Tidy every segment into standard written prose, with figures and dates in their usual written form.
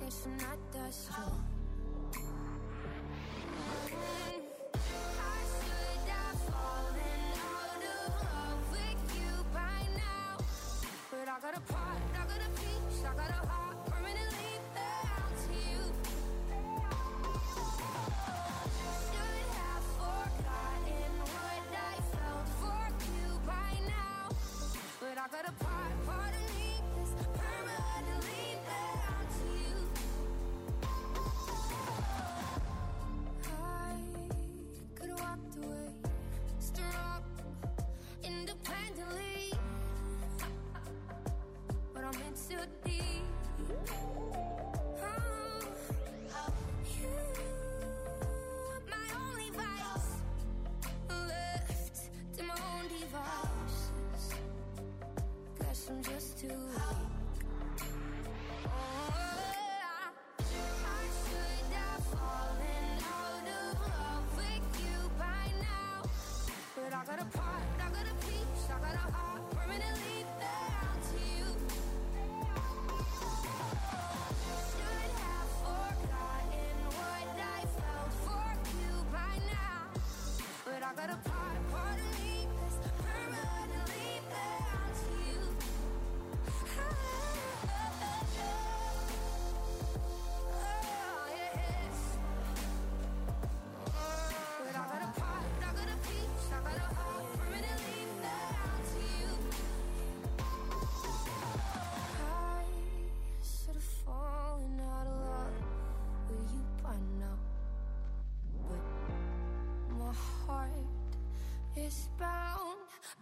guess I'm not that strong. I should have fallen out of love with you by now, but I got a part, I got a piece, I got a heart permanently bound to you. Should have forgotten what I felt for you by now, but I got a part of me that's permanently bound to you. I could have walked away, strong, independently, but I'm in too deep. You, my only vice, left to my own devices. Guess I'm just too weak. I should have fallen out of love with you by now, but I got a part, I got a piece, I got a heart permanently bound to you. Should have forgotten what I felt for you by now, but I got a part of me that's permanently bound to you. Oh, yes. But I got a part, I got a piece, I got a heart permanently bound to you. I should have fallen out of love with you by now, but my heart is bound,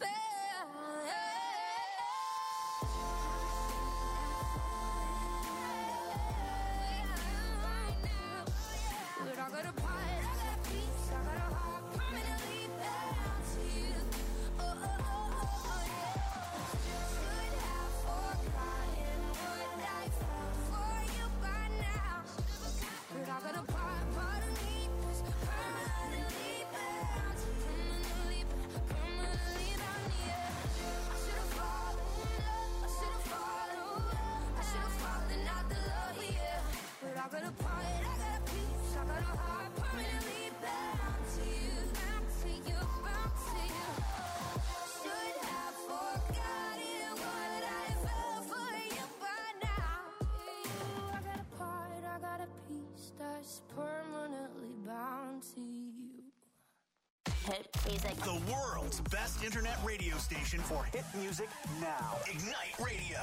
but I got a part, I got a piece, I got a heart permanently bound to you. Oh, yeah. Should have forgotten what I felt for you by now, but I got a part of me that's permanently bound, permanently bound, yeah. I should have fallen in love, I should have fallen, I should have fallen out the love, yeah. But I got a part, I got a piece, I got a heart permanently bound to you, bound to you, bound to you. Should have forgotten what I felt for you by now. I got a part, I got a piece that's permanently bound to you. Hit music. The world's best internet radio station for hit music now. Ignite Radio.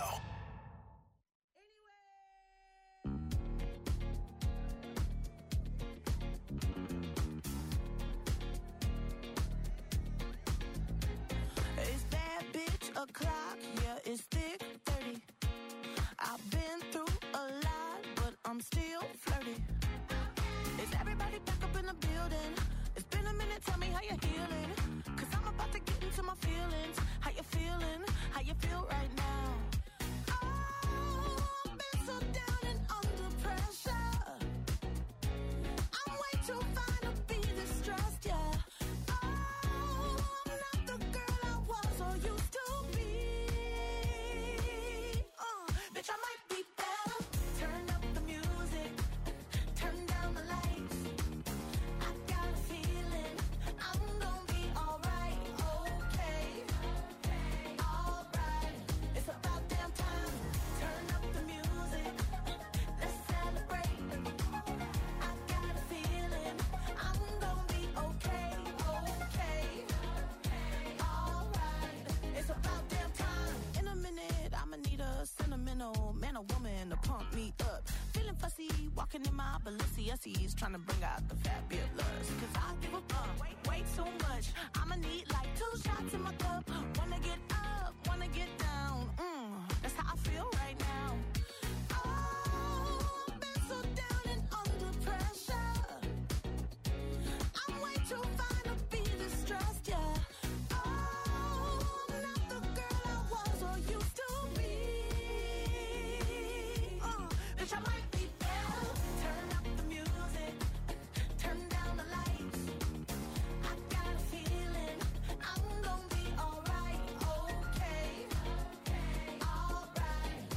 It's that bitch o'clock, yeah, it's thick 30. I've been through a lot, but I'm still flirty. Is everybody back up in the building? It's been a minute, tell me how you're healing. Cause I'm about to get into my feelings. How you feeling? How you feel right now? Oh, I've been so down and under pressure. I'm way too fine to be distressed, yeah. Oh, I'm not the girl I was or used to be. Bitch, I might be better. Turn up the music, turn down the lights. I got a feeling I'm gonna be alright, okay, alright. It's about damn time. Turn up the music, let's celebrate. I got a feeling I'm gonna be okay, alright. It's about damn time. In a minute, I'ma need a sentimental man or woman to pump me up. Feeling fussy, walking in my Balenciennes, trying to bring out the fabulous. Cause I give a fuck way too much. I'ma need like 2 shots in my cup. Wanna get up, wanna get down. That's how I feel right now. Oh, I've been so down and under pressure. I'm way too fine to be distressed, yeah. Oh, I'm not the girl I was or used to be. Bitch, I might be better. Turn up the music, turn down the lights. I got a feeling I'm gonna be alright, okay, alright.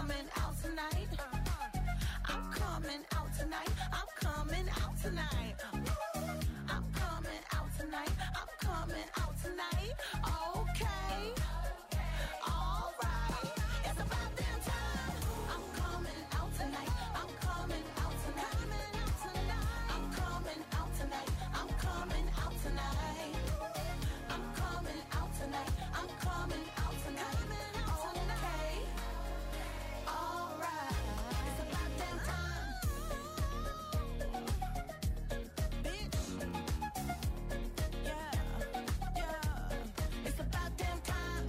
coming out tonight. I'm coming out tonight. I'm coming out tonight. I'm coming out tonight. I'm coming out tonight. Okay. All right. It's about damn time. I'm coming out tonight. I'm coming out tonight. I'm coming out tonight. I'm coming out tonight. I'm coming out tonight. I'm coming out tonight. Okay. All right. It's about damn time. Bitch. Yeah. Yeah. It's about damn time.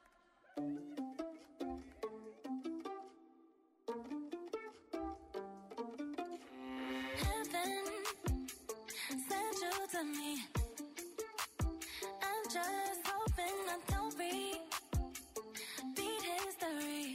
Heaven sent you to me. I'm just hoping I don't beat history.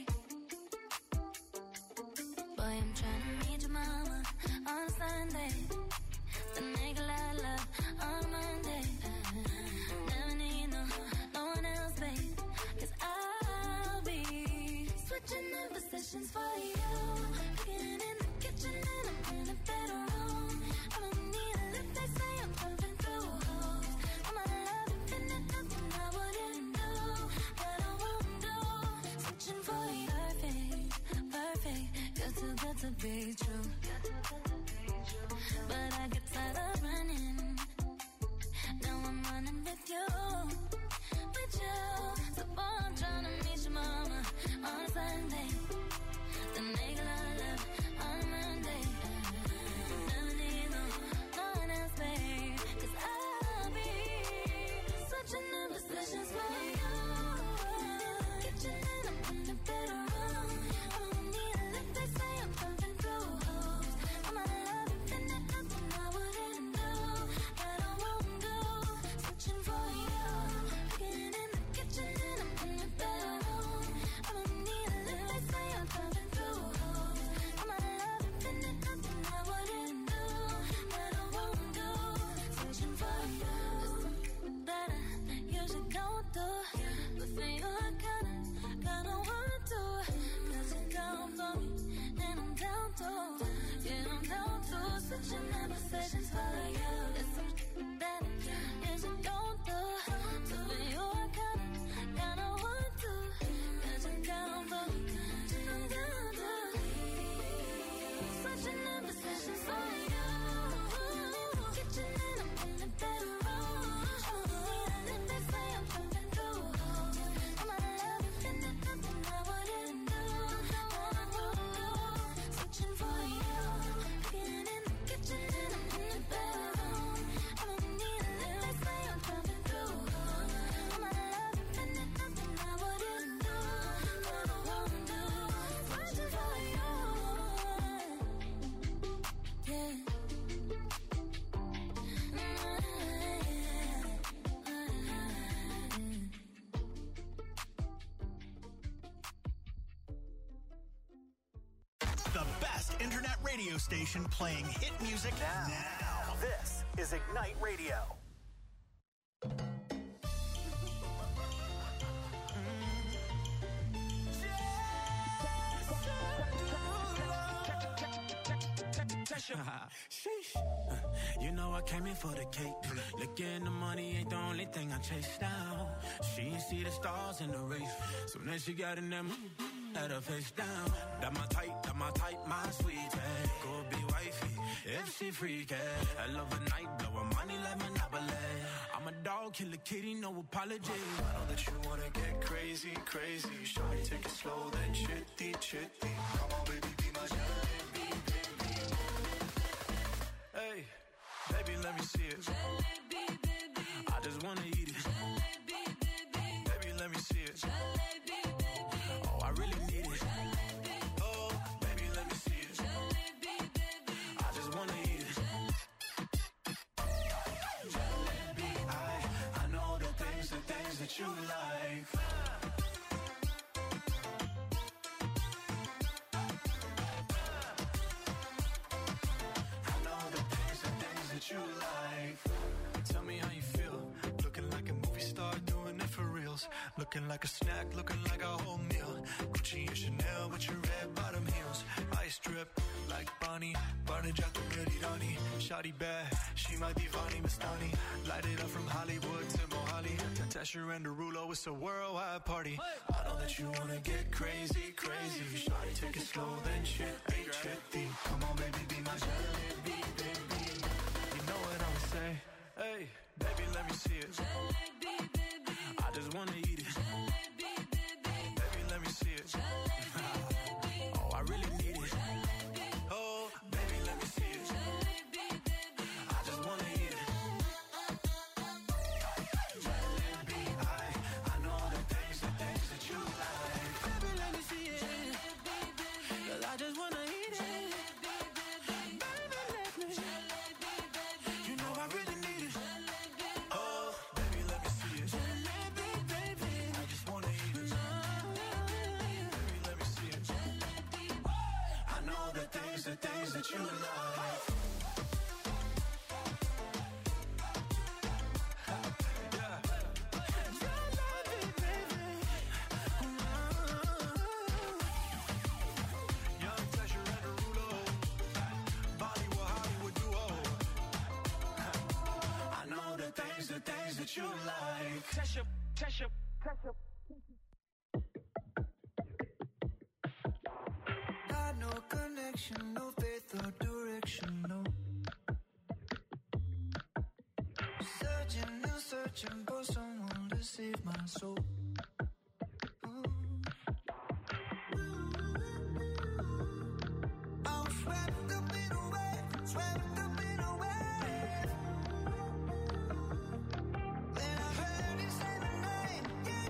Boy, I'm trying to meet your mama on Sunday. Then make a lot of love on Monday. Never need no one else, babe. 'Cause I'll be switching in positions for you. Cooking in the kitchen and I'm in the bedroom. I don't need a lift, they say I'm jumping through holes. I'm out of love and finding nothing I wouldn't do, that I won't do. Switching for you, perfect, you're too good to be true. But I get tired of running. Now I'm running with you. So boy, I'm trying to meet your mama on Sunday. Then make a lot of love on Monday. Never need no one else, babe. 'Cause I'll be switching in positions for you. Kitchen and I'm in the bedroom. I don't need a lift, they say I'm jumping through holes. I'm out of love and finding nothing I wouldn't do, that I won't do. Switching for you. Cooking in the kitchen and I'm in the bedroom. I don't need a lift, they say I'm jumping through holes. I'm out of love and finding nothing I wouldn't do, that I won't do. Switching for you. That I usually don't do. But for you I kinda want to. 'Cause you're down for me and I'm down to. Yeah, I'm down to. Switching in positions for you. It's something that I usually don't do. So for you I kinda want to. 'Cause you're down for me and I'm down to. Switching in positions for you. Kitchen and I'm in the bedroom. Then they say I'm jumping through holes. I'm out of love and finding nothing I wouldn't do, that I won't do. Switching for you. Cooking in the kitchen and I'm in the bedroom. I don't need a lift, they say I'm jumping through holes. I'm out of love and finding nothing I wouldn't do, that I won't do. Switching for you. Yeah. The best internet radio station playing hit music now. This is Ignite Radio. Sheesh. You know I came in for the cake. Looking the money ain't the only thing I chase down. She ain't see the stars in the race. So then she got in them, had her face down. That my type, my sweetie. Go be wifey, if she freaky. I love a night, blow her money like Monopoly. I'm a dog, kill a kitty, no apology. I know that you wanna get crazy, crazy. Shawty, take it slow, then chitty, chitty. Come on, baby, be my jalebi, baby. Hey, baby, let me see it. Jalebi, baby. I just wanna eat it. Jalebi, baby. Baby, let me see it. Jalebi, baby. Oh, I really need it. Jalebi. Oh, baby, let me see it. Jalebi, baby. I just wanna eat it. Jalebi, I know the things that you like. I know the things that you like. Tell me how you feel, looking like a movie star, doing it for reals. Looking like a snack, looking like a whole meal. Gucci and Chanel with your red bottom heels. Ice drip like Bonnie, Barnage out the ready Donnie. Shawty bad, she might be Vani Mastani. Light it up from Hollywood to Mohali. Tasha and Derulo, it's a worldwide party. I know that you wanna get crazy, crazy. Shawty, take it slow, then chitty, chitty. Come on, baby, be my jalebi, baby. You know what I'ma say? Hey, baby, let me see it. I just wanna eat it. Baby, let me see it. Oh, I really need it. Oh, baby, let me see it. I just wanna eat it. Jalebi, I know the things that you like. Baby, let me see it. 'Cause I just wanna eat it. Baby, let me. You know I really need it. Oh, baby, let me see it. I just wanna eat it. Baby, let me see it. I know the things that you like. Young Tasha and Derulo, Bollywood, Hollywood duo. I know the things that you like. Tasha. Got no connection, no faith or direction, no. Searching and searching for someone to save my soul. I'm swept up in a wave, swept up in a wave. Then I heard you say my name,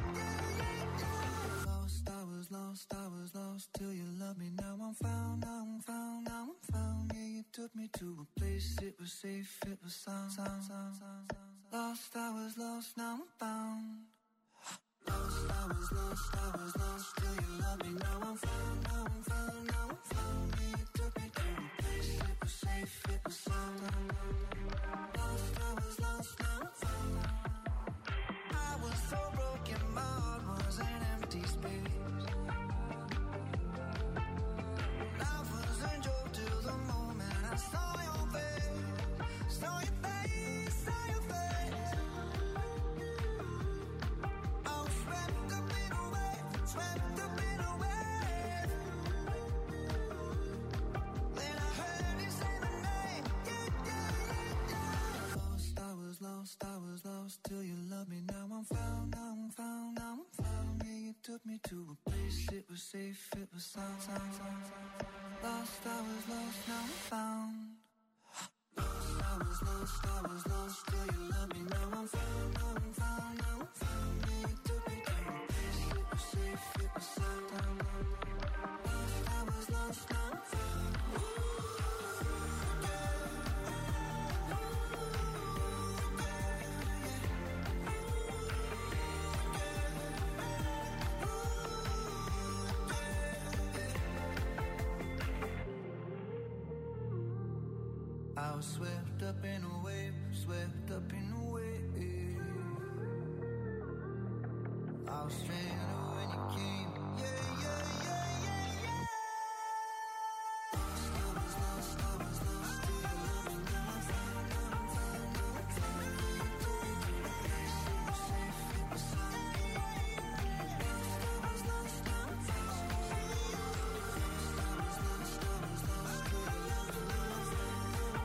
yeah. Lost, I was lost till you loved me. Now I'm found. Yeah, you took me to a place, it was safe, it was sound. Lost, I was lost, now I'm found. Lost, I was lost till you loved me. Now I'm found. Yeah, you took me to a place, it was safe, it was sound. Lost, I was lost, now I'm found. I was so broken, my heart was an empty space. Life was a joke till the moment I saw your face. Saw your face. I was swept up in a wave. Then I heard you say my name, yeah. Lost, I was lost till you loved me. Now I'm found. Yeah, you took me to a place, it was safe, it was sound. Lost, I was lost, now I'm found. Lost, I was lost till you loved me. Now I'm found. Yeah, you took me to a place, it was safe, it was sound. Lost, I was lost, now I'm found. I was swept up in a wave, swept up in a wave. I was stranded when you came, yeah. Lost, I was lost till you loved me. Now I'm found. You took me to a place, it was safe, it was sound. Lost, I was lost, now I'm found. Lost, I was lost till you loved me. Now I'm found.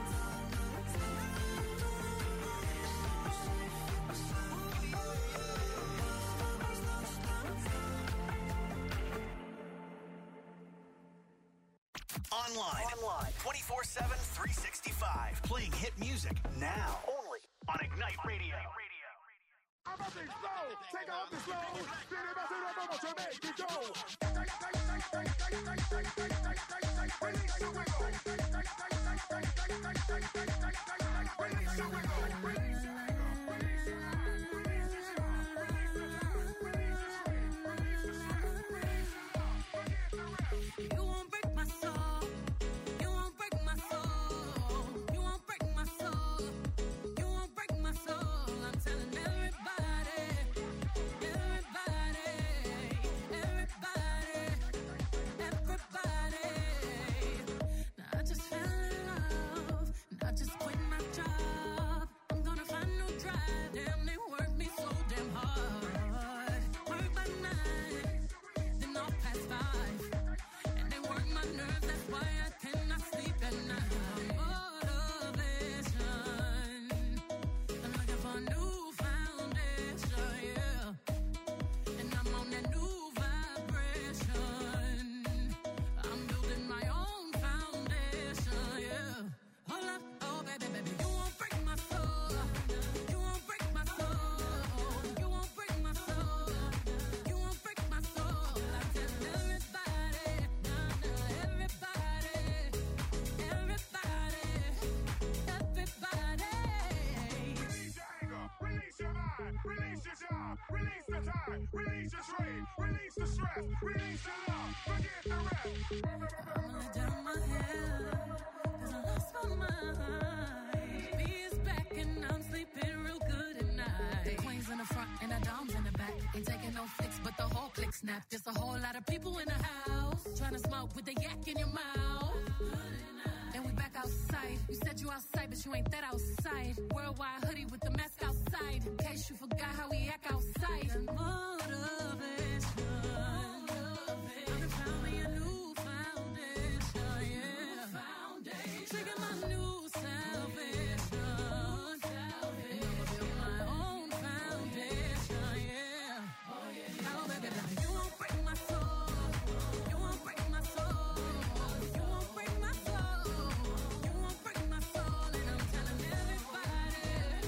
Online. 24/7, 365. Playing hit music now. Only on Ignite Radio. I'm up and slow, take off the slow. City by city, I'm about to make you go. Release your wiggle. Release your wiggle. You won't break my soul. You won't break my soul. You won't break my soul. You won't break my soul. I'm telling everybody. Release your love. Forget the rest. I'ma lay down my head, 'cause I lost my mind. B is back and I'm sleeping real good at night. The queen's in the front and the dom's in the back. Ain't taking no flicks, but the whole click snap. There's a whole lot of people in the house trying to smoke with the yak in your mouth. And we back outside. You said you outside, but you ain't that outside. Worldwide hoodie with the mask outside. In case you forgot how we act outside. And motivation. I found me a new foundation, yeah. Trigger my new salvation. And I'ma build my own foundation, yeah. Now, baby, you won't break my soul. You won't break my soul. You won't break my soul. You won't break my soul. And I'm telling everybody,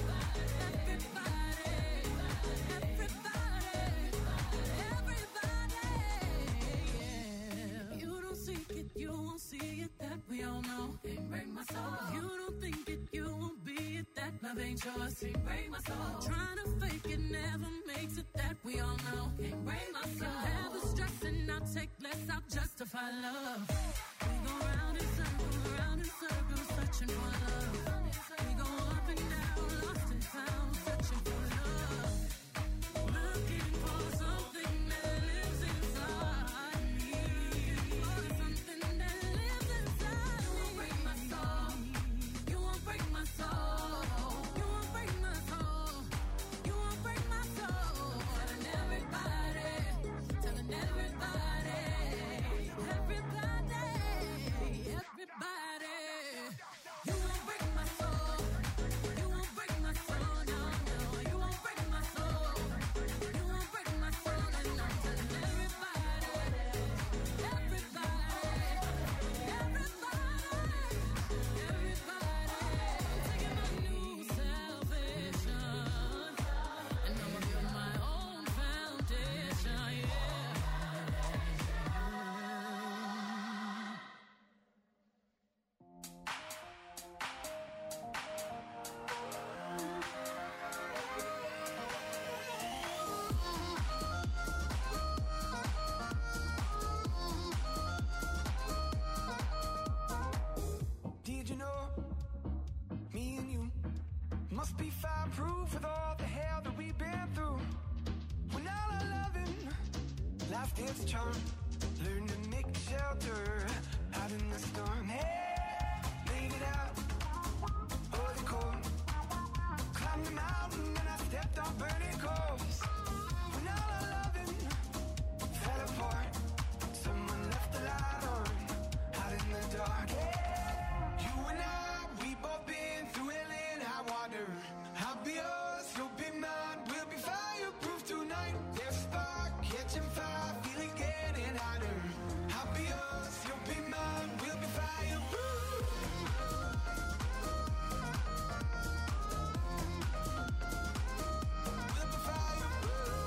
yeah. You don't seek it, you won't see it, that we all know. Can't break my soul. You don't think it, you won't be it, that love ain't yours. Can't break my soul. Trying to fake it never makes it, that we all know. Can't break my soul. Have the stress and I'll take less, I'll justify love. We go round in circles, searching for love. We go up and down, lost and found, searching for love. Looking for something that lives inside me. For something that lives inside me. You won't break my soul. You won't break my soul. You won't break my soul. You won't break my soul. Telling everybody. You won't break my soul. You won't break my soul. No, no. You won't break my soul. You won't break my soul. And I'm telling everybody. Taking my new salvation. And I'ma build my own foundation, yeah. Did you know me and you must be fireproof with all the hell that we've been through? When all our loving lost its charm, learn to make shelter out in the storm. Hey, made it out of the cold, climbed the mountain and I stepped on burning coals. When all our loving fell apart, someone left the light on out in the dark. Hey, you and I, we both been through hell and high water. I'll be yours, you'll be mine. We'll be fireproof tonight. There's a spark catching fire, feeling getting hotter. I'll be yours, you'll be mine. We'll be fireproof. We'll be fireproof.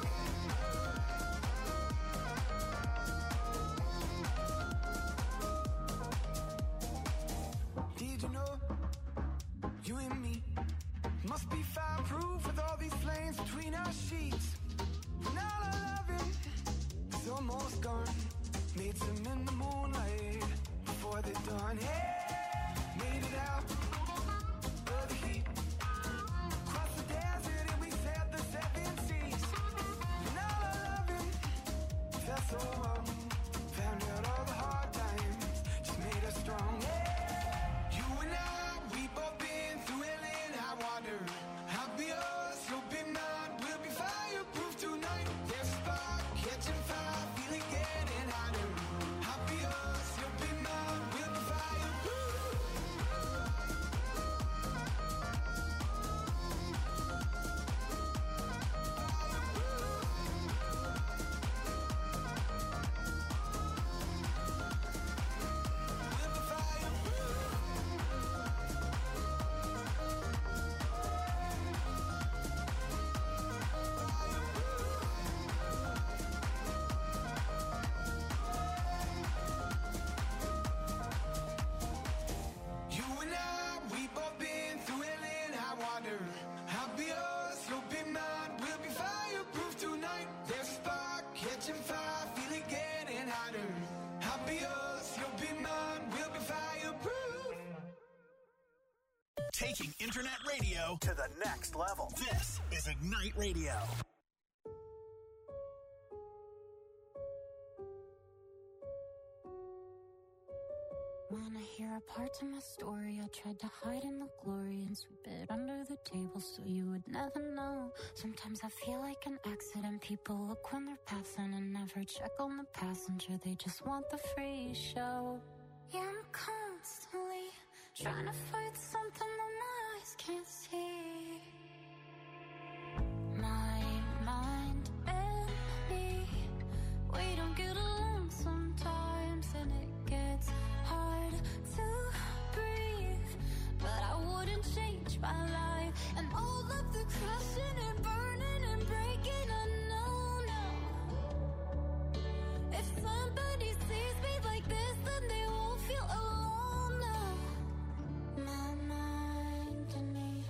Did you know you and me must be fireproof with all these flames between our sheets? When all our loving is almost gone, made some in the moonlight before the dawn. Hey, made it out of the heat, crossed the desert and we sailed the 7 seas. When all our loving felt so wrong, found out all the hard times just made us strong. Hey, you and I, we both been through hell and high water. I'll be yours, you'll be mine. We'll be fireproof tonight. There's a spark catching fire, feeling getting hotter. I'll be yours, you'll be mine. We'll be fireproof. Taking internet radio to the next level. This is Ignite Radio. Wanna hear a part of my story? I tried to hide in the glory and sweep it under the table so you would never know. Sometimes I feel like an accident. People look when they're passing and never check on the passenger. They just want the free show. Yeah, I'm constantly trying to fight something that my eyes can't see. My mind and me, we don't get along sometimes, and it gets hard to breathe. But I wouldn't change my life, and all of the crashing and burning and breaking, I know now. If somebody sees me like this, then they won't feel alone now. My mind and me.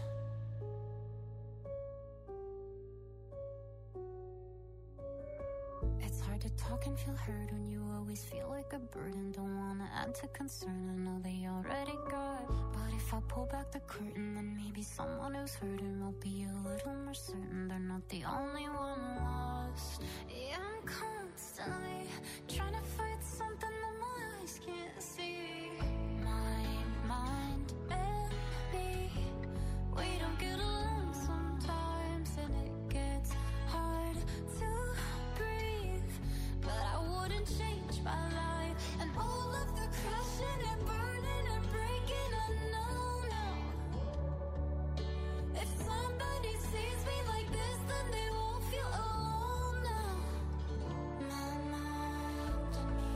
It's hard to talk and feel heard when you always feel like a burden. Don't wanna add to concern, I know they already got. But if I pull back the curtain, then maybe someone who's hurting will be a little more certain they're not the only one lost. Yeah, I'm constantly trying to fight something that my eyes can't see. My mind and me, we don't get along sometimes, and it gets hard to breathe. But I wouldn't change my life, and all of the crashing and burning and breaking, I know now. If somebody sees me like this, then they won't feel alone now. My mind and me.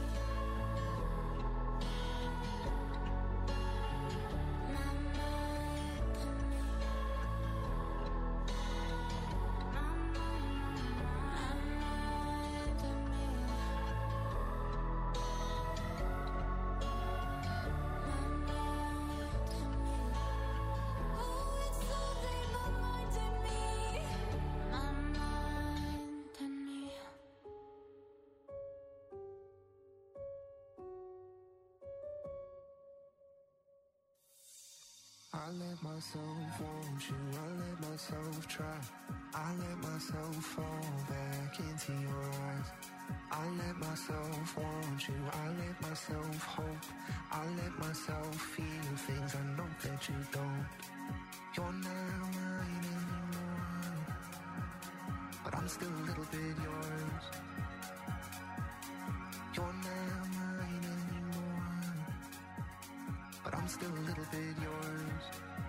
My mind and me. My mind and me. Oh, it's all in my mind and me. My mind and me. I let myself want you, I let myself try. I let myself fall back into your eyes. I let myself want you, I let myself hope. I let myself feel things I know that you don't. You're not mine anymore, but I'm still a little bit yours. You're not mine anymore, but I'm still a little bit yours.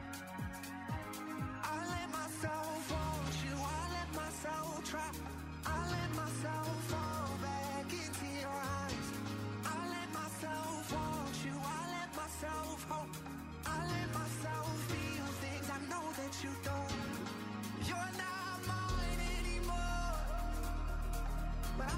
I let myself want you, I let myself try. I let myself fall back into your eyes. I let myself want you, I let myself hope. I let myself feel things I know that you don't. You're not mine anymore, but I'm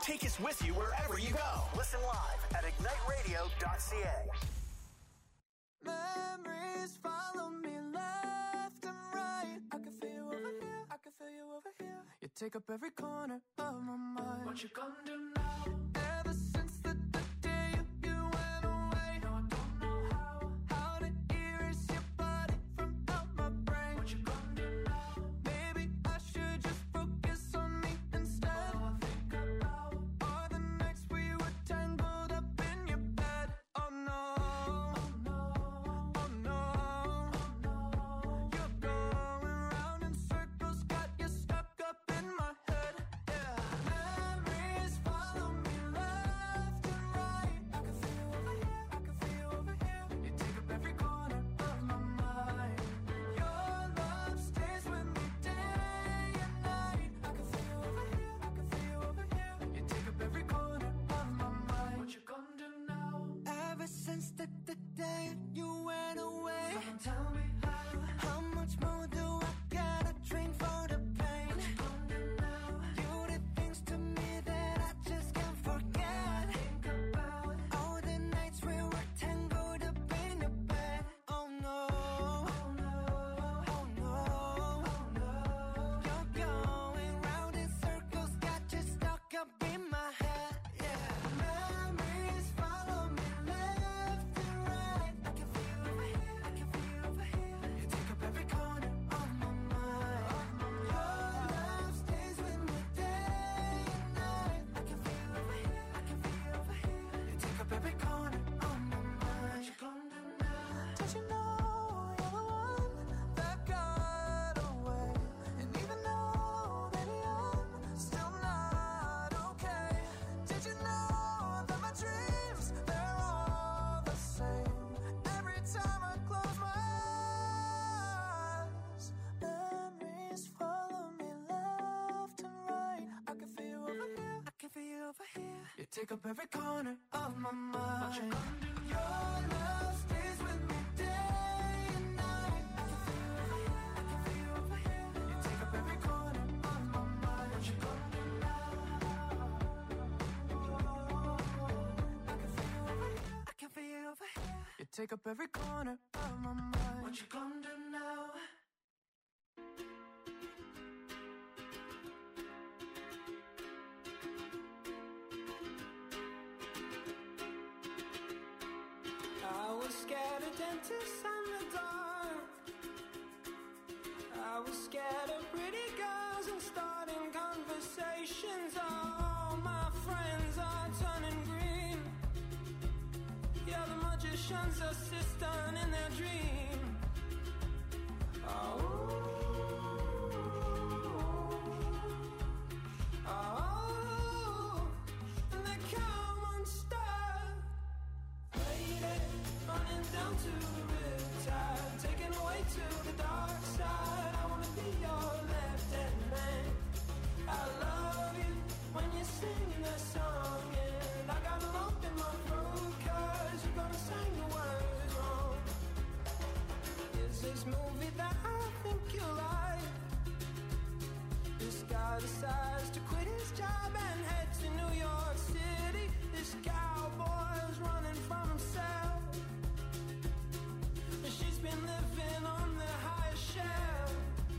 Take us with you wherever you go. Listen live at igniteradio.ca. Memories follow me left and right. I can feel you over here, I can feel you over here. You take up every corner of my mind. What you gonna do now? Ever since the day you went away, no, I don't know how to erase your body from out my brain. What you gonna do now? Maybe I should just focus on me instead. All I think about are the nights we were tangled up in your bed. Oh no. Since the day you went away, tell me how much more do I gotta drink for the pain? You did things to me that I just can't forget. Think about all the nights we were tangled up in your bed. Oh no, oh no, oh no, oh no. You're going round in circles, got you stuck up in my head. Yeah, memories follow me. Take up every corner of my mind. Your love stays with me day and night. I can feel over here, I can feel over here. You take up every corner of my mind. What you gonna do now? I can feel over here, I can feel over here. You take up every corner of my mind. What you gonna do now? Scared of dentists and the dark. I was scared of pretty girls and starting conversations. All my friends are turning green. Yeah, the magician's assistant in their dream. Oh, and they come unstuck. Running down to the riptide, taken away to the dark side. I wanna be your left-hand man. I love you when you're singing that song, and I got a lump in my throat 'cause you're gonna sing the words wrong. Is this movie that I think you like? This guy decides to quit his job and head to New York City. This cowboy's running from himself. She's been living on the highest shelf.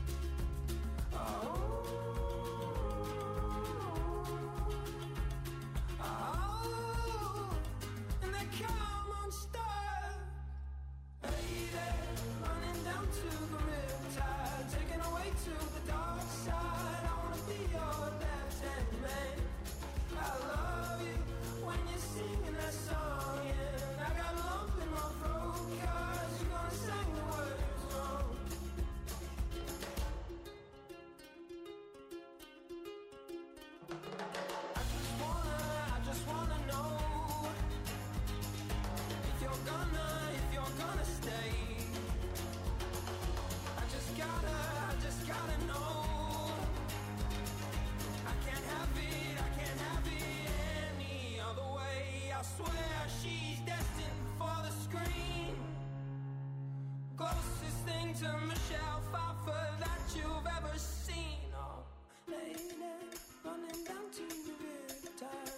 And they come unstuck. Lady, running down to the riptide, taken away to the dark side. I wanna be your left-hand man. I love you when you're singing that song, and I got a lump in my throat 'cause you're gonna sing the words wrong. I just wanna know if you're gonna stay. I just gotta know. I can't have it any other way. I swear she's destined for the screen. Closest thing to Michelle Pfeiffer that you've ever seen. Oh, lady, running down to the riptide.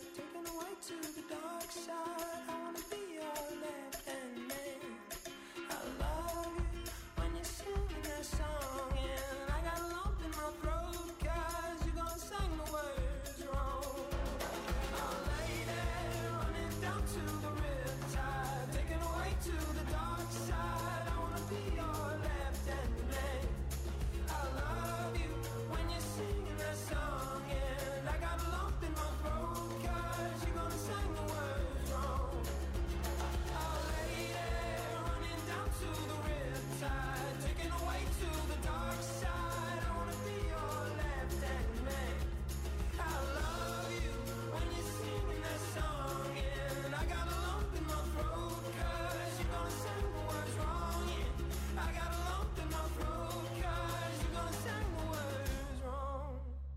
side. I wanna be your left hand man. I love you when you're singing that song, and I got a lump in my throat 'cause you gon' sing the words wrong. I'll lay there running down to the riptide, taken away to the dark side. I wanna be your left hand man. I love you when you're singing that song, and I got a lump in my throat 'cause you're gonna sing the words wrong. I'll lay there running down to the riptide, taken away to the dark side. I wanna be your left hand man. I love you when you're singing that song, and I got a lump in my throat 'cause you're gonna sing the words wrong. Yeah, I got a lump in my throat 'cause you're gonna sing the words wrong.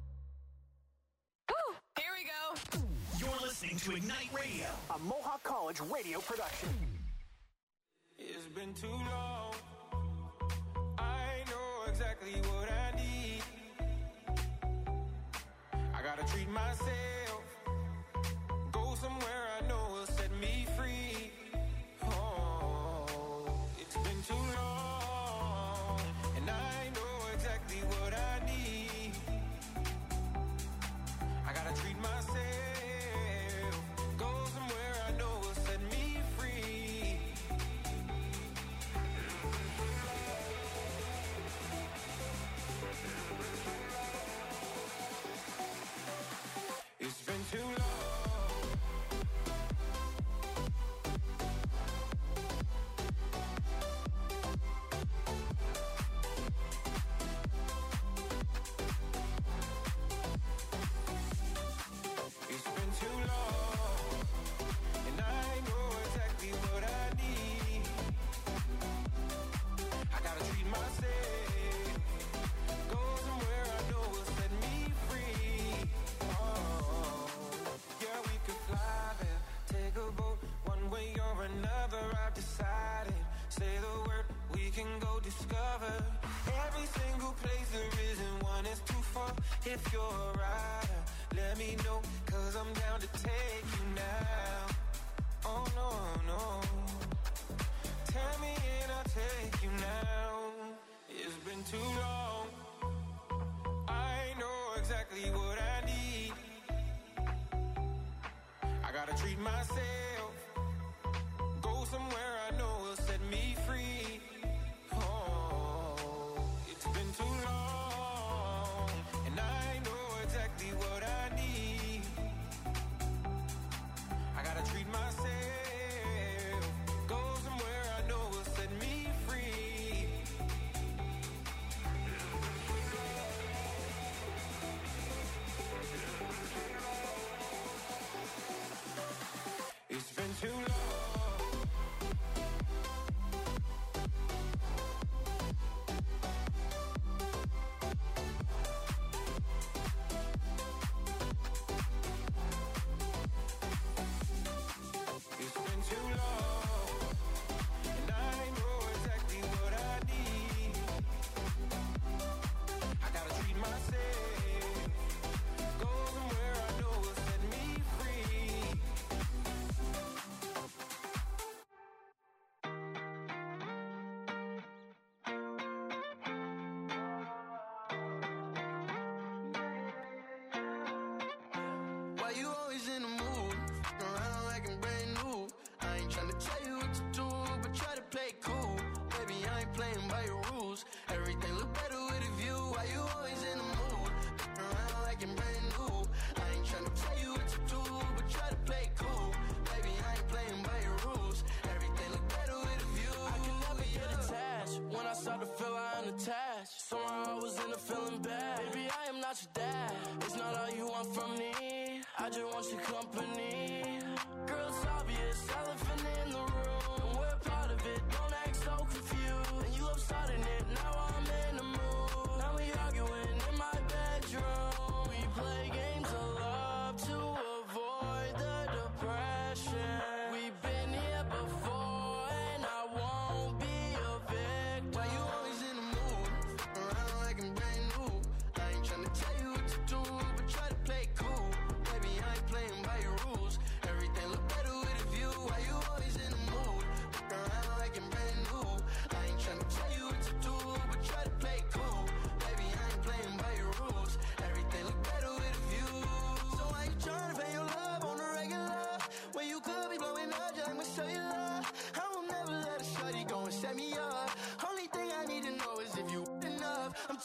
Here we go. You're listening to Ignite Radio, a Mohawk College radio production. It's been too long. I know exactly what I need. I gotta treat myself. Go somewhere I know will set me free. Oh, it's been too long. And I know exactly what I need. I gotta treat myself. Go somewhere I know will set me free. It's been too long. It's been too long, and I know exactly what I need. I gotta treat myself. Go somewhere I know will set me free. Oh, yeah, we could fly there, take a boat, one way or another. I've decided. Say the word, we can go discover every single place. There isn't one that's too far. If you're a rider, let me know, 'cause I'm down to take you now. Oh no, no. Tell me and I'll take you now. It's been too long. I know exactly what I need. I gotta treat myself. Go somewhere I know will set me free. Oh, it's been too long, and I know exactly what I need. I gotta treat myself. Go somewhere I know will set me free. It's been too long. It's been too long, and I know exactly what I need. I gotta treat myself. Go somewhere I know will set me free. Why you always in the mood? Around like I'm brand new. I ain't tryna tell you what to do, but try to play cool. Baby, I ain't playing by your rules. Everything look better with a view. Why you always in the mood? Around like I'm brand new. I ain't tryna tell you what to do, but try to play cool. Baby, I ain't playing by your rules. Everything look better with a view. I can never get attached. When I start to feel I am attached, somehow I was in a feeling bad. Baby, I am not your dad. It's not all you want from me. I just want your company. Girl, it's obvious, elephant in the room. We're part of it, don't act so confused. And you love starting it, now I'm in the mood. Now we arguing in my bedroom. We play games of love to avoid the depression. We've been here before, and I won't be a victim. Why you always in the mood? Around like I'm brand new. I ain't tryna tell you what to do, but try to play cool. Baby, I ain't playing by your rules. Everything look better with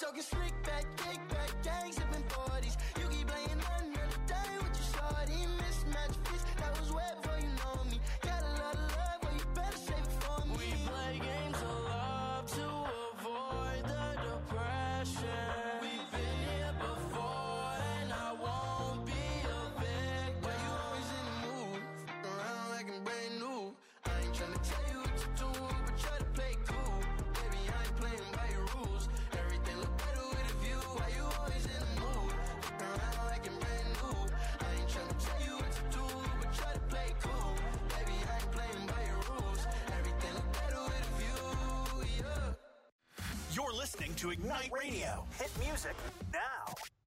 Talking slick back, kick back, gang sipping 40s. You keep playing another day with your shorty. Mismatch fist, that was way before you know me. Got a lot of love, but you better save it for me. We play games of love to avoid the depression. We've been here before, and I won't be a victim. Why you always in the mood? Fuck around like I'm brand new. I ain't tryna tell you what to do, but try to play cool. Baby, I ain't playing by your rules. Everything look better with a view. Why you always in the mood? Fuck around like I'm brand new. I ain't tryna tell you what to do, but try to play cool. Baby, I ain't playing by your rules. Everything look better with a view, yeah. You're listening to Ignite Radio. Hit music now.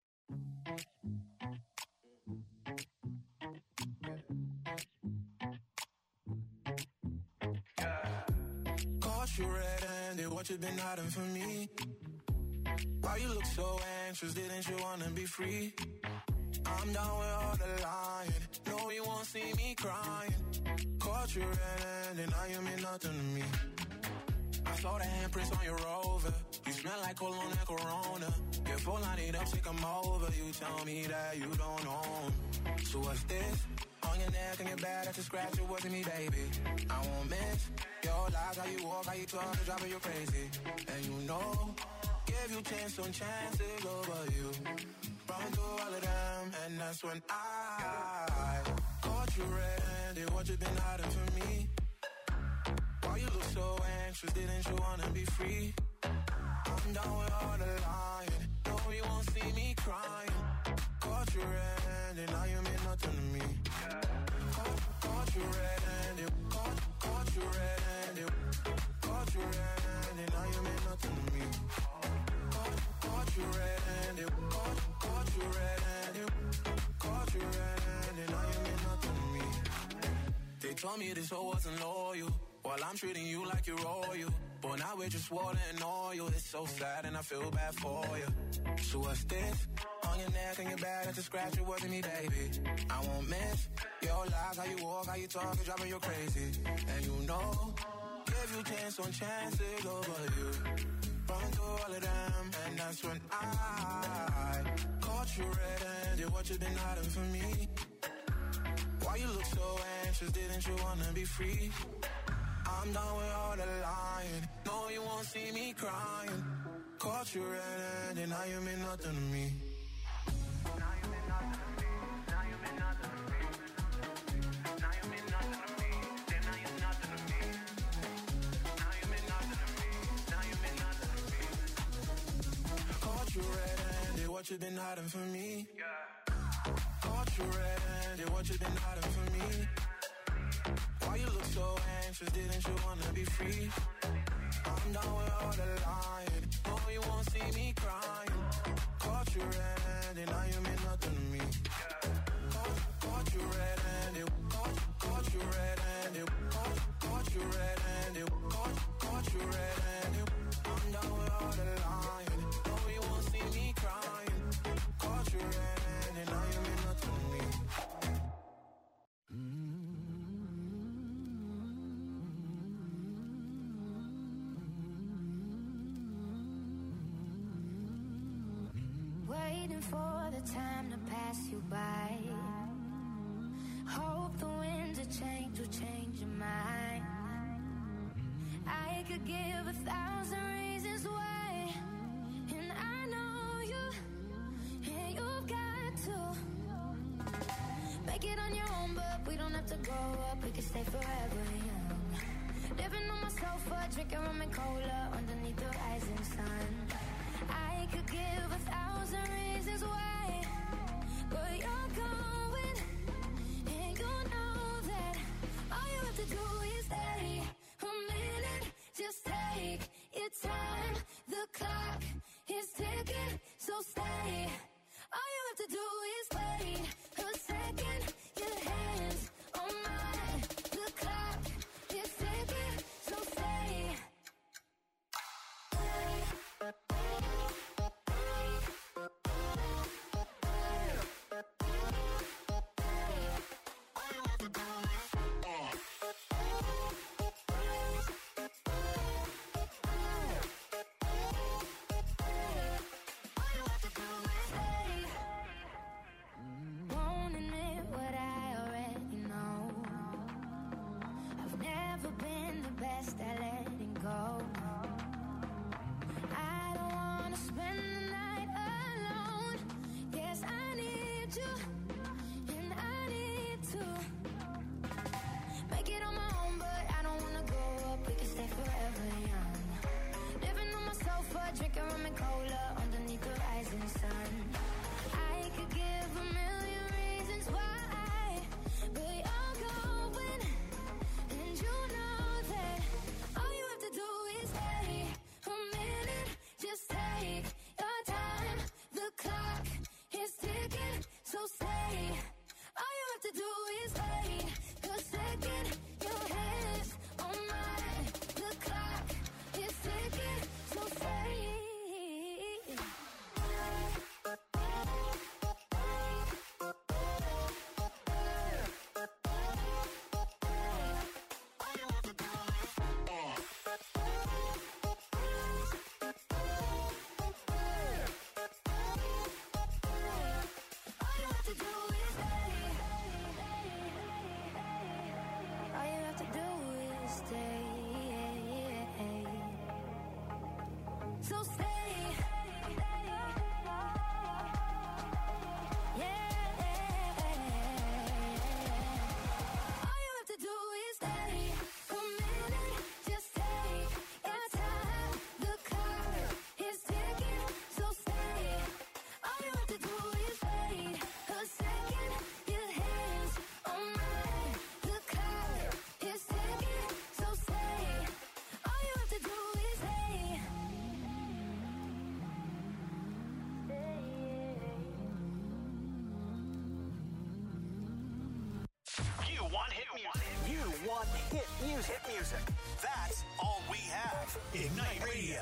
Caught you red-handed, what you been hiding from me? Why you look so anxious, didn't you wanna be free? I'm down with all the lying, no you won't see me crying. Caught you red-handed, now you mean nothing to me. I saw the handprints on your Rover, you smell like cologne and Corona. Your phone line it up, say come over, you tell me that you don't own. So what's this? On your neck and your back, that's a scratch, it wasn't me, baby. I won't miss your lies, how you walk, how you talk, the driving you crazy. And you know, give you chance on chances over you. Run through all of them, and that's when I caught you red-handed, what you been hiding from me? Why you look so anxious, didn't you wanna be free? I'm down with all the lying, no you won't see me crying. Caught you red-handed, now you mean nothing to me. Caught you red-handed, caught you red-handed, caught you red-handed, now you mean nothing to me. Caught you red-handed, caught you red-handed, caught you red-handed, now you mean nothing to me. They told me this hoe wasn't loyal, while I'm treating you like you're royal. But now we're just water and oil. It's so sad and I feel bad for you. So what's this? On your neck and your back, that's a scratch, it wasn't me, baby. I won't miss your lies, how you walk, how you talk, it's driving you crazy. And you know, give you chance on chances over you. Run through all of them, and that's when I caught you red-handed, what you been hiding from me? Why you look so anxious, didn't you wanna be free? I'm done with all the lying, no you won't see me crying. Caught you red-handed, now you mean nothing to me. Now you mean nothing to me, now you mean nothing to me. Now you mean nothing to me, then now you're nothing to me. Now you mean nothing to me, now you mean nothing to me. Caught you red-handed, what you been hiding from me? Caught you red-handed, what you been hiding from me? Why you look so anxious, didn't you wanna be free? I'm down with all the lying, no you won't see me crying. Caught you red-handed, now you mean nothing to me. Caught you red-handed, caught you red-handed, caught you red-handed, caught you red-handed. I'm down with all the lying, no you won't see me crying. Caught you red-handed, now you mean nothing to me. Waiting for the time to pass you by. Hope the winds of change will change your mind. I could give 1,000 reasons why, and I know you, and you've got to make it on your own, but we don't have to grow up, we can stay forever young. Living on my sofa, drinking rum and cola underneath the rising sun. I could give 1,000 reasons why, but you're going, and you know that all you have to do is stay a minute. Just take your time. The clock is ticking, so stay. All you have to do is wait a second. Your hands on mine. The clock is ticking, so stay. do is wait a second. Your hands on mine. The clock is ticking, so stay. So stay. Yeah. All you have to do is stay. A minute, just take your time. The clock is ticking, so stay. All you have to do is wait a second. Your hands on mine. The clock is ticking, so stay. All you have to do is stay. You want hit music. You want hit music. Hit music. That's all we have. Ignite Radio.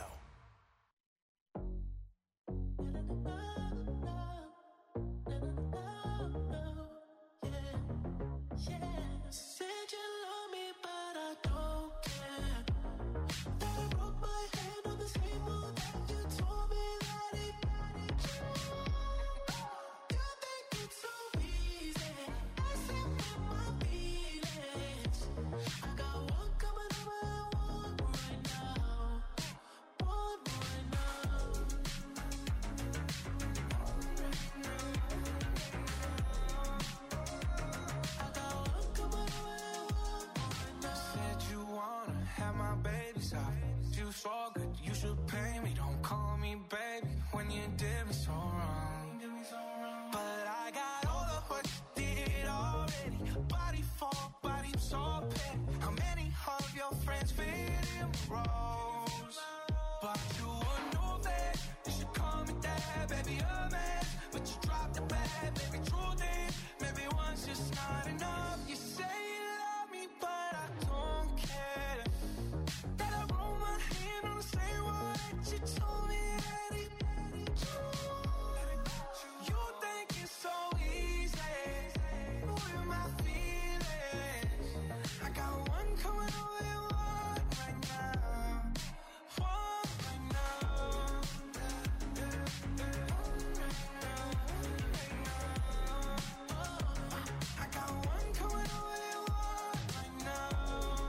Said you love me, but I don't care. That I broke my hand on the table, and you told me that it you think it's so easy. I said with my feelings. I got one coming over and one right now. One right now. Said you wanna have my babies off. You so good, you should pay me. Don't call me baby when you did me so wrong. But I got all of what you did already. Body for body, so petty. How many of your friends fit in the roles? But you would know that you should call me dad, baby, a man. But you dropped the bag, baby, truth is, maybe one's just not enough. You say you love me, but I don't care. That I roll my hand on the same one that you told me that it you think it's so easy. With my feelings, I got one coming over and one right now. One right now. I got one coming over and one right now.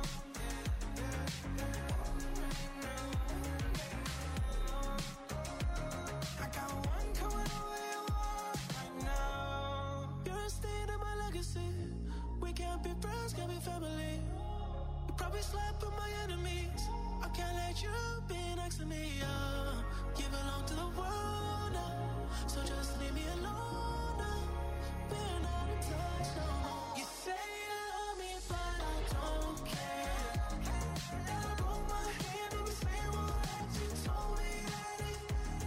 I got one coming over and one right now. You're a stain in my legacy. We can't be friends, can't be family. You probably slept with my enemies. I can't let you be next to me. You belong to the world now, so just leave me alone now. We're not in touch no more. You say you love me, but I don't care. And I broke my hand on the same one that you told me that it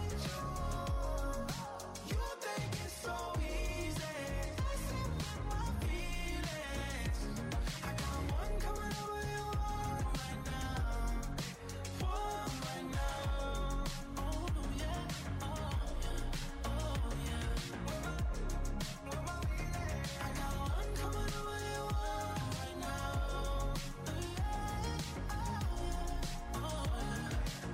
you think it's so easy. I said with my feelings. I got one coming over and one right now. One right now. Oh yeah, oh yeah, oh yeah. I got one coming over and one right now. Oh yeah, oh yeah.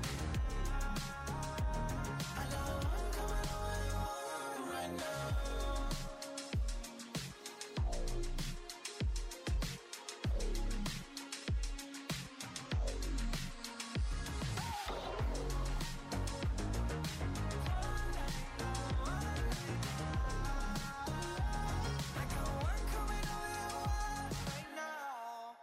I got one coming over and one right now. I got one coming over and one right now.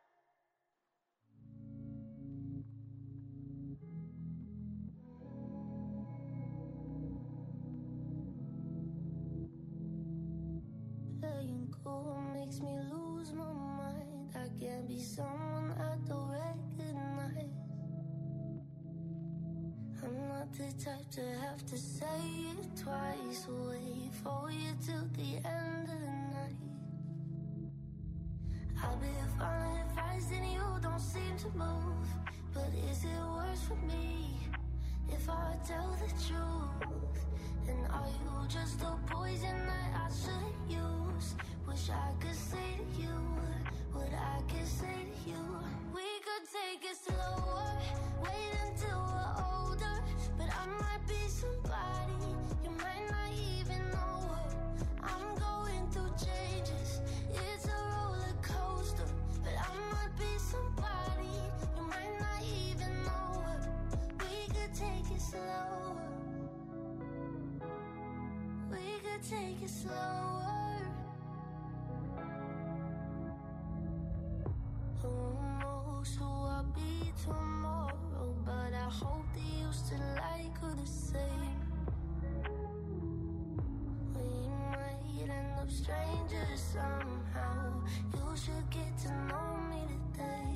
Letting go makes me lose my mind. I can't be someone I don't recognize. I'm not the type to have to say it twice. Wait for you till the end of the night. I've been falling fast and you don't seem to move. But is it worse for me if I tell the truth? And are you just a poison that I shouldn't use? Wish I could say to you what I could say to you. We could take it slower, wait until we're older. But I might be somebody you might not even know her. I'm going through changes, it's a roller coaster. But I might be somebody you might not even know her. We could take it slower, we could take it slower. Who knows who I'll be tomorrow, but I hope that you still like her the same. We might end up strangers somehow. You should get to know me today.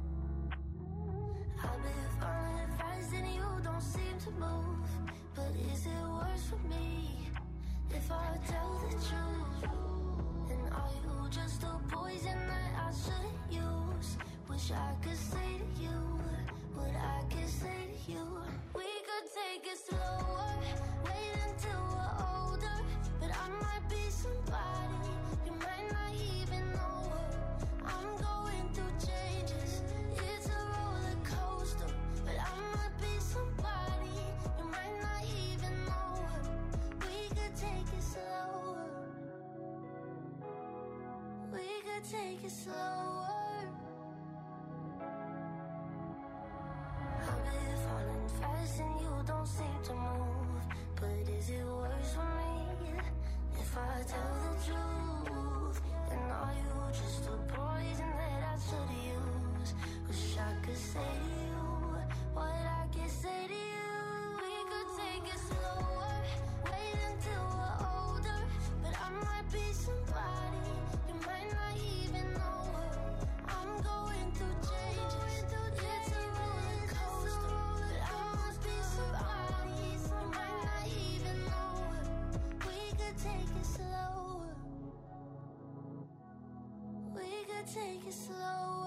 I've been falling fast and you don't seem to move. But is it worse for me if I tell the truth? And are you just a poison that I shouldn't use? Wish I could say to you what I could say to you. We could take it slower, wait until we're older. But I might be somebody you might not even know her. I'm going through changes, it's a roller coaster. But I might be somebody you might not even know her. We could take it slower, we could take it slower. I've been falling fast and you don't seem to move. But is it worse for me if I tell the truth? And are you just a poison that I should use? Wish I could say to you what I can say to you. We could take it slower, wait until we're older. But I might be somebody you might not even know her. I'm going through changes, it's a roller coaster. But I must be somebody you might not even know her. We could take it slower, we could take it slower.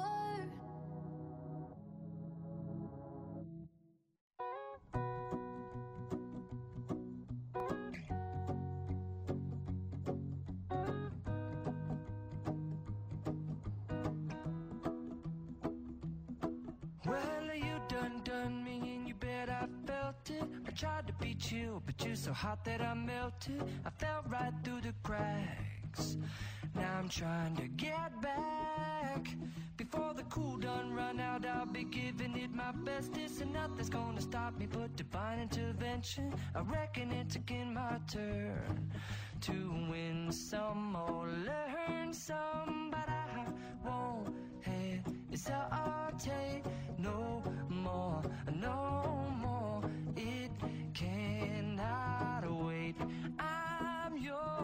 Well, you done me and you bet I felt it. I tried to be chill, but you're so hot that I melted. I fell right through the cracks. Now I'm trying to get back. Before the cool done run out, I'll be giving it my bestest. And nothing's gonna stop me but divine intervention. I reckon it's again my turn to win some or learn some. But I won't hesitate no more, no more. It cannot wait. I'm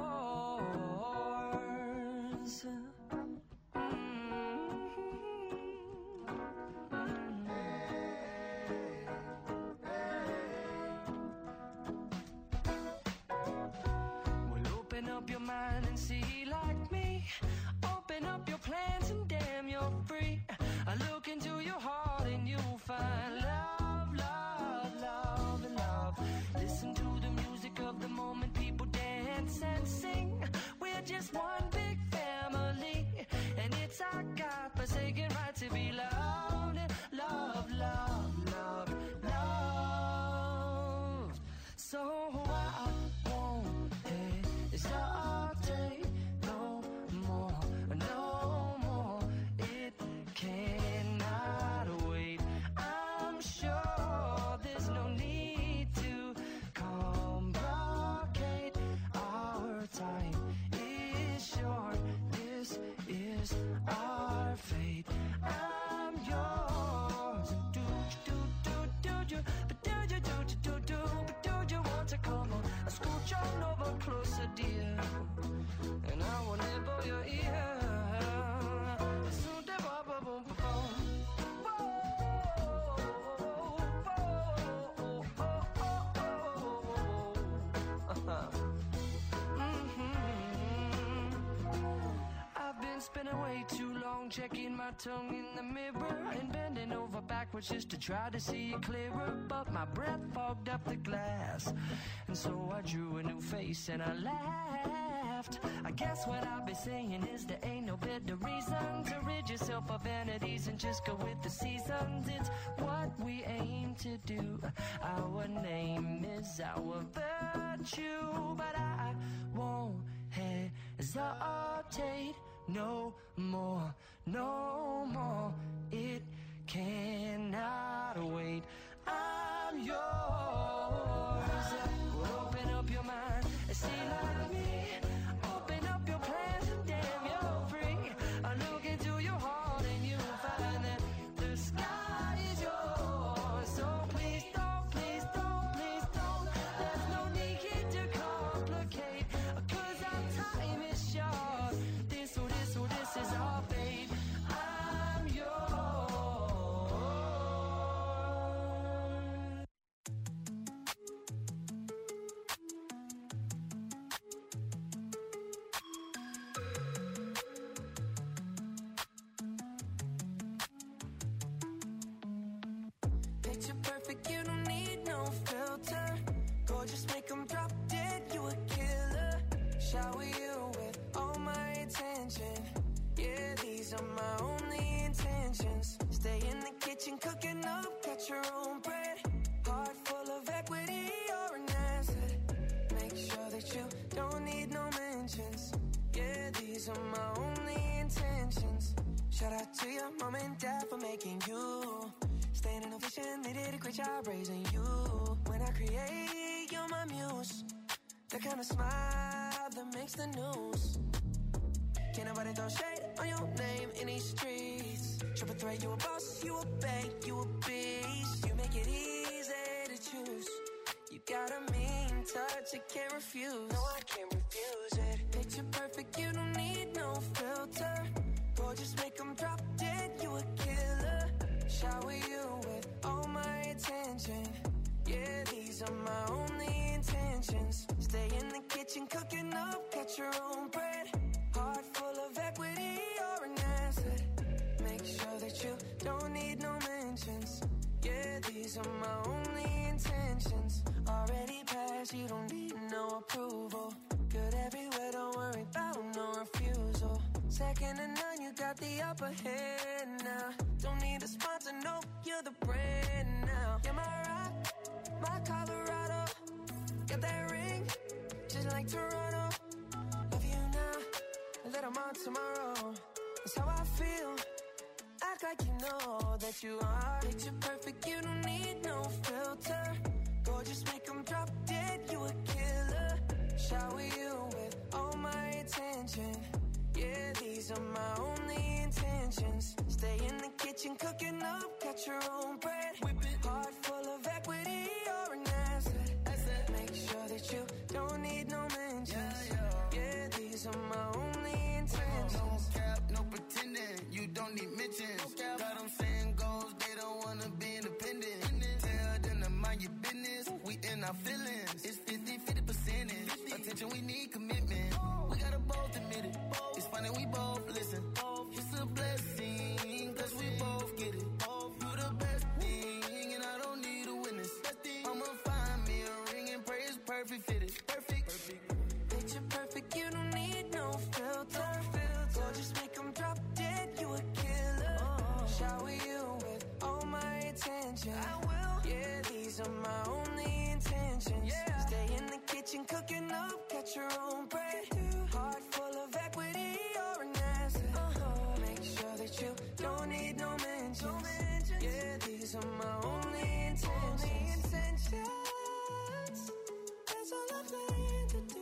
yours. Well, open up your mind and see like me. Open up your plans and damn, you're free. I look into your heart and you'll find love, love, love, and love. Listen to the music of the moment, people dance and sing. We're just one big family, and it's our God-forsaken right to be loved. Love, love, love, love. So I won't hesitate no more, no more. It cannot Spending way too long checking my tongue in the mirror and bending over backwards just to try to see it clearer. But my breath fogged up the glass, and so I drew a new face and I laughed. I guess what I'll be saying is there ain't no better reason to rid yourself of vanities and just go with the seasons. It's what we aim to do. Our name is our virtue, but I won't hesitate no more, no more. It cannot wait. I'm yours. Well, open up your mind and see like me. Open up your plans and damn, you're free. I look into your heart and you'll find that the sky is yours. So please don't, please don't, please don't. There's no need to complicate, 'cause our time is short. This is our fate. I'm yours. Picture perfect, you don't need no filter. Gorgeous, make 'em drop dead, you a killer. Shower you with all my attention. Yeah, these are my only intentions. Stay in the kitchen, cooking up, cut your own bread. Heart full of equity, you're an asset. Make sure that you don't need no mentions. Yeah, these are my only intentions. Shout out to your mom and dad for making you. Staying in a vision, they did a great job raising you. When I create, you're my muse. The kind of smile that makes the news. Can't nobody throw shade on your name in these streets. Triple threat, you a boss, you a bank, you a beast. You make it easy to choose. You got a mean touch, I can't refuse. No, I can't refuse it. Picture perfect, you don't need no filter. Gorgeous, make 'em drop dead, you a killer. Shower you with all my attention. Yeah, these are my only intentions. Stay in the kitchen, cooking up, cut your own bread. Heart full of equity, you're an asset. Make sure that you don't need no mentions. Yeah, these are my only intentions. Already passed, you don't need no approval. Good everywhere, don't worry about no refusal. Second to none, you got the upper hand now. Don't need a sponsor, no, you're the brand now. You're my rock, my Colorado. Got that ring, just like Toronto. Love you now, and let 'em on tomorrow. That's how I feel. Act like you know that you are. Picture perfect, you don't need no filter. Gorgeous, make 'em drop dead, you a killer. Shower you with all my attention. Yeah, these are my only intentions. Stay in the kitchen, cooking up, cut your own bread. Whip it. Heart full of equity, you're an asset. Make sure that you don't need no mentions. Yeah, these are my only intentions. No cap, no pretending, you don't need mentions. Got them saying goals, they don't wanna be independent. Tell them to mind your business, we in our feelings. It's 50 percentage. Attention, we need commitment. We gotta both admit it. It's funny, we both listen. It's a blessing, cause we both get it. You the best thing, and I don't need a witness. I'ma find me a ring and pray it's perfect fitted. Perfect. Picture perfect, you don't need no filter. Gorgeous, make 'em drop dead, you a killer. Shower you with all my attention. I will. Yeah, these are my only intentions. Stay in the kitchen, cooking up, cut your own bread. Heart full of equity, you're an asset. Make sure that you don't need no mentions. Yeah, these are my only intentions. That's all I plan to do.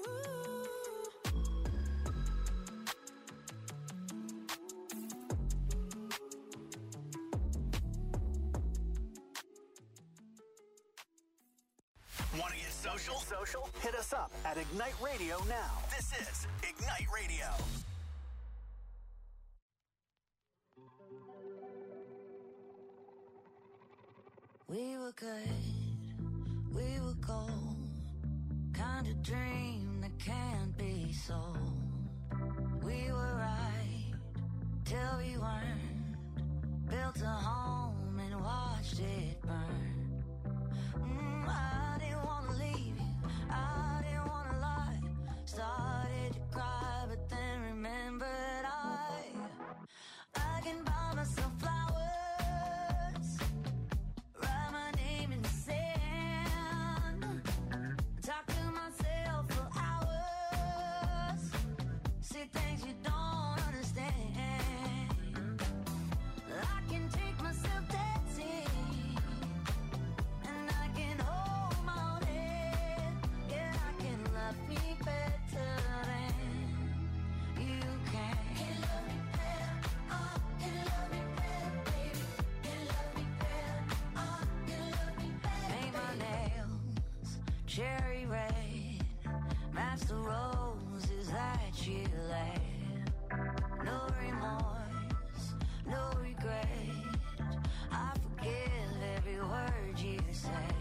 Want to get social? Hit us up at Ignite Radio now. This is Ignite Radio. We were good, we were gold. Kind of dream that can't be sold. We were right till we weren't. Built a home and watched it burn. I didn't wanna leave you, I didn't wanna lie. Started to cry, but then remembered I can buy myself flowers, write my name in the sand, talk to myself for hours, see things you don't understand. I can take myself dancing, and I can hold my own head. Yeah, I can love me better than you can. Can love me better, can love me better, baby. Can love me better, can love me better. Paint my nails cherry red, match the roses that you laid. No remorse, no regret. I forgive every word you say.